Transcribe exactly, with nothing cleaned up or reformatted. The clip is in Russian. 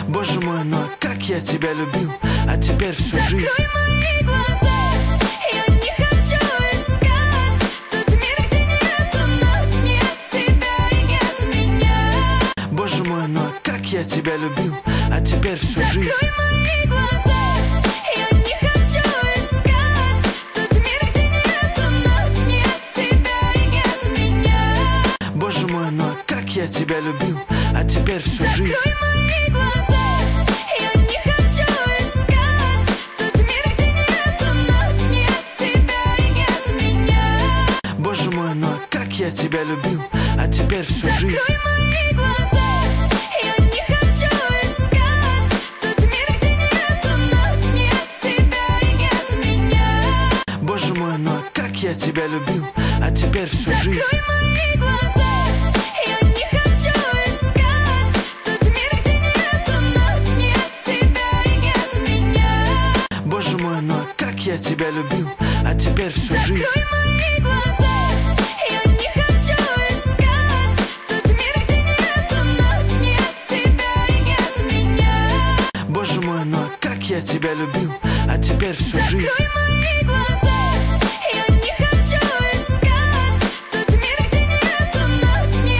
Боже мой, ну а как я тебя любил, а теперь всю жизнь. Закрой мои глаза, я не хочу искать тот мир, где нет у нас, нет тебя и нет меня. Боже мой, ну а как я тебя любил, а теперь всю жизнь. Закрой мои глаза, я не хочу искать тот мир, где нет у нас, нет тебя и нет меня. Боже мой, ну а как я тебя любил, а теперь всю жизнь. Закрой мои глаза, я не хочу искать тот мир, где нет у нас, нет тебя и нет меня. Боже мой, ну а как я тебя любил, а теперь всю жизнь. Закрой мои глаза, я не хочу искать тот мир, где нет у нас, нет тебя и нет меня. Боже мой, ну а как я тебя любил, а теперь всю жизнь. Закрой мои глаза, я не хочу искать тот мир, где нет у нас, нет тебя и нет меня. Боже мой, ну а как я тебя любил, а теперь всю жизнь. Закрой мои глаза, я не хочу искать тот мир, где нет у нас, нет тебя и нет меня. Боже мой, ну а как я тебя любил, а теперь всю жизнь. Закрой